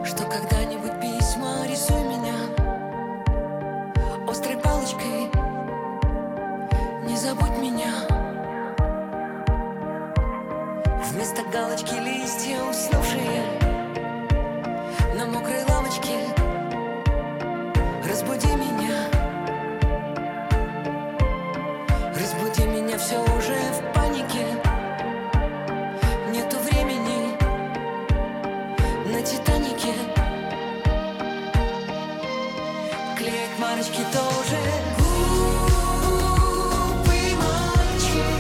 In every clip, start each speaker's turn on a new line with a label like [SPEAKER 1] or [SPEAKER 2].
[SPEAKER 1] что когда-нибудь письма рисуй меня острой палочкой, не забудь меня. Вместо галочки листья уснувшие на мокрой лавочке, разбуди меня. Разбуди меня, все уже в панике, нету времени на Титанике. Клеить марочки тоже. Глупый мальчик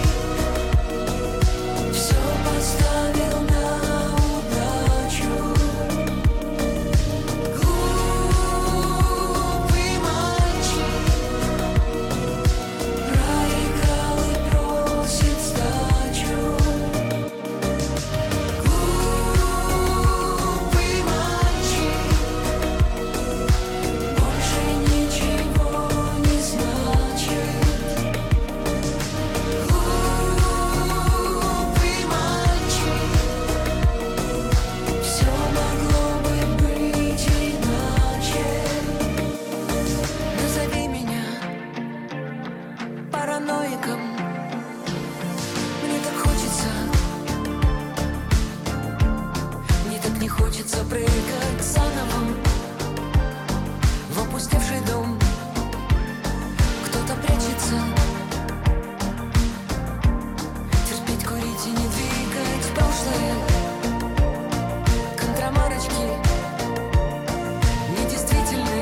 [SPEAKER 1] все поставил на удачу. Глупый мальчик проиграл и просит сдачу. Глупый мальчик больше ничего не значит. Глупый мальчик, все могло бы быть иначе. Назови меня параноиком. Мне так хочется, мне так не хочется прыгать заново в опустевший дом. Кто-то прячется, терпеть, курить и не двигать прошлое. Контрамарочки недействительны.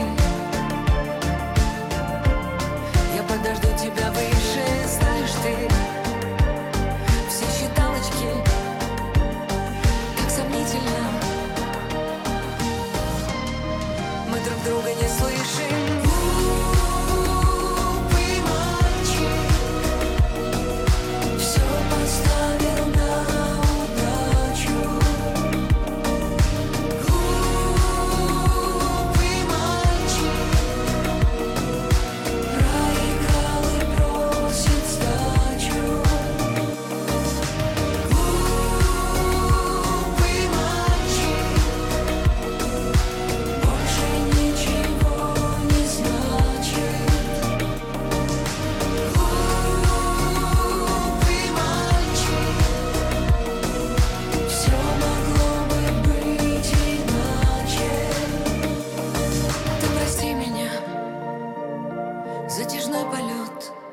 [SPEAKER 1] Я подожду тебя выше, знаешь ты. Все считалочки так сомнительно. Мы друг друга не слышим. Глупый мальчик все поставил на удачу. Глупый мальчик проиграл и просит сдачу. Глупый мальчик больше ничего не значит. Глупый мальчик, все могло бы быть иначе. Ты прости меня, затяжной полет.